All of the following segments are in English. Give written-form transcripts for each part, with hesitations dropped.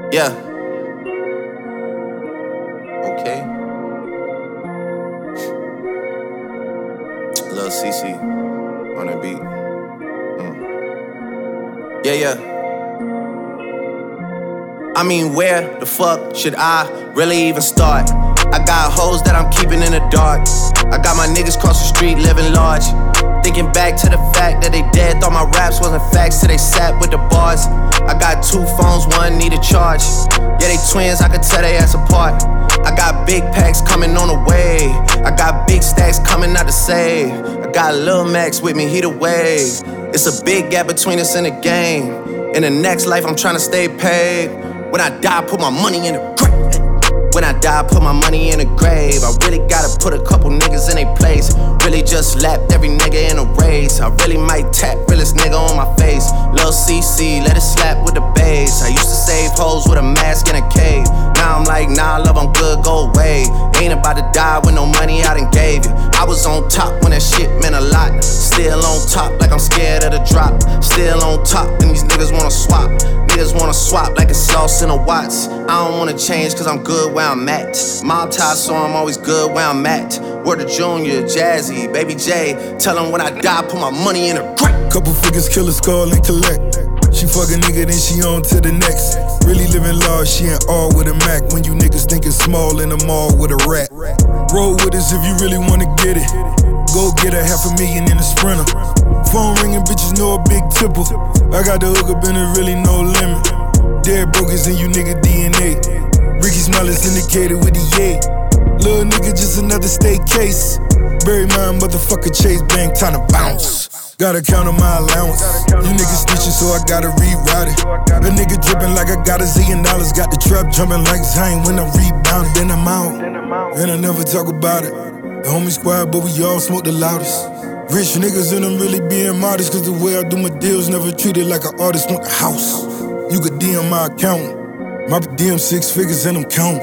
Yeah. Okay. Lil CC on the beat. Yeah. I mean, where the fuck should I really even start? I got hoes that I'm keeping in the dark. I got my niggas cross the street living large. Thinking back to the fact that they dead, thought my raps wasn't facts till they sat with the bars. I got 2 phones, one need a charge. Yeah, they twins, I could tell they ass apart. I got big packs coming on the way. I got big stacks coming out to save. I got Lil Max with me, he the wave. It's a big gap between us and the game. In the next life, I'm tryna stay paid. When I die, put my money in the grave. When I die, put my money in the grave. I really gotta put a couple niggas in their place. Really just lapped every nigga in a race. I really might tap realest nigga on my face. Lil CC, let it slap with the bass. I used to save hoes with a mask in a cave. Now I'm like, nah, love, I'm good, go away. Ain't about to die with no money I done gave you. I was on top when that shit meant a lot. Still on top like I'm scared of the drop. Still on top and these niggas wanna swap. Niggas wanna swap like it's sauce in a Watts. I don't wanna change cause I'm good where I'm at. Mob tie, so I'm always good where I'm at. Word to Junior, Jazzy, Baby J. Tell them when I die, put my money in a grave. Couple figures, kill a skull and collect. She fuck a nigga, then she on to the next. Really living large, she ain't all with a Mac. When you niggas thinking small in the mall with a rat. Roll with us if you really wanna get it. Go get a $500,000 in a Sprinter. Phone ringing, bitches know a big tipple. I got the hook up and there really no limit. Dead brokers in you nigga DNA. Ricky Smiley syndicated with the yay. Little nigga just another state case. Bury my motherfucker Chase Bank, time to bounce. Gotta count on my allowance. You niggas snitching, so I gotta reroute it. A nigga dripping like I got $1 zillion. Got the trap jumping like Zayn when I'm rebounding. Then I'm out, and I never talk about it. The homie squad, but we all smoke the loudest. Rich niggas and I'm really being modest. Cause the way I do my deals never treated like an artist. Want the house, you could DM my account. My DM 6 figures and I'm counting.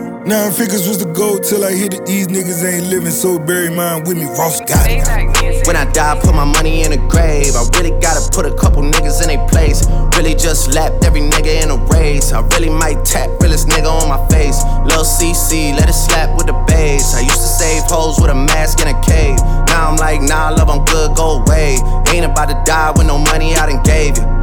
9 figures was the goal till I hit it. These niggas ain't living, so bury mine with me. Ross got it. When I die, put my money in the grave. I really gotta put a couple niggas in their place. Really just lapped every nigga in a race. I really might tap realest nigga on my face. Lil CC, let it slap with the bass. I used to save hoes with a mask in a cave. Now I'm like, nah, love, I'm good, go away. Ain't about to die with no money I done gave you.